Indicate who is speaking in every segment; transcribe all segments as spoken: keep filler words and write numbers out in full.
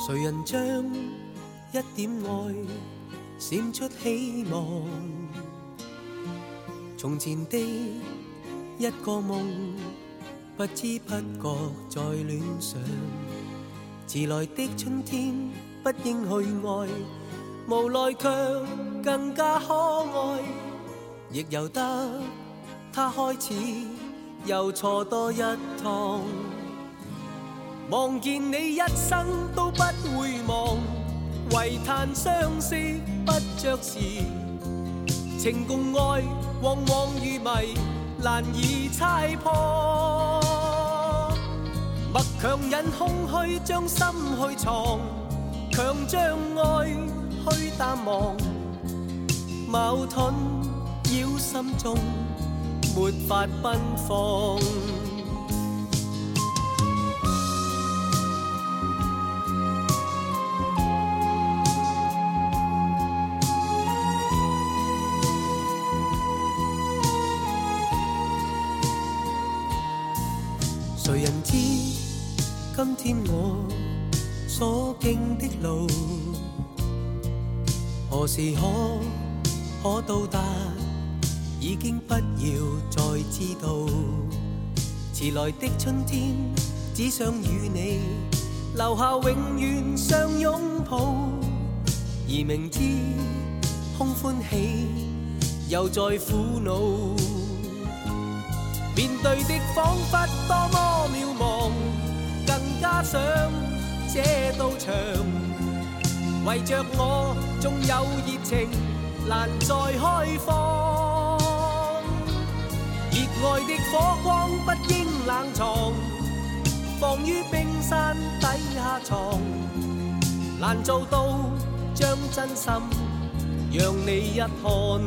Speaker 1: 谁人将一点爱闪出希望？从前的一个梦，不知不觉在恋上。迟来的春天，不应去爱，无奈却更加可爱。亦由得他开始，又错多一趟。望见你一生都不会忘，唯叹相识不着时。情共爱往往如迷，难以猜破。默强忍空虚将心去藏，强将爱去淡忘。矛盾扰心中，没法奔放。谁人知今天我所经的路，何时可可到达？已经不要再知道。迟来的春天，只想与你留下永远相拥抱。而明知空欢喜，又在苦恼。面对的仿佛多么渺茫，更加想这道墙。为着我纵有热情，难再开放。热爱的火光不应冷藏，放于冰山底下藏。难做到将真心让你一看。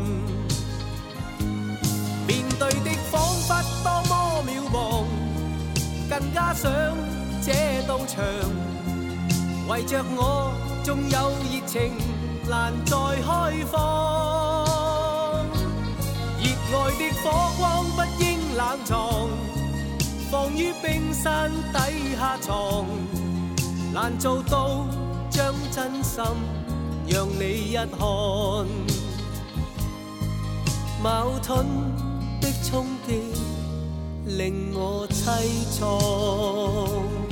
Speaker 1: 面对的仿佛多么渺茫，更加想这道墙。为着我纵有热情，难再开放。热爱的火光不应冷藏，放于冰山底下藏。难做到将真心让你一看。矛盾的冲击令我凄怆。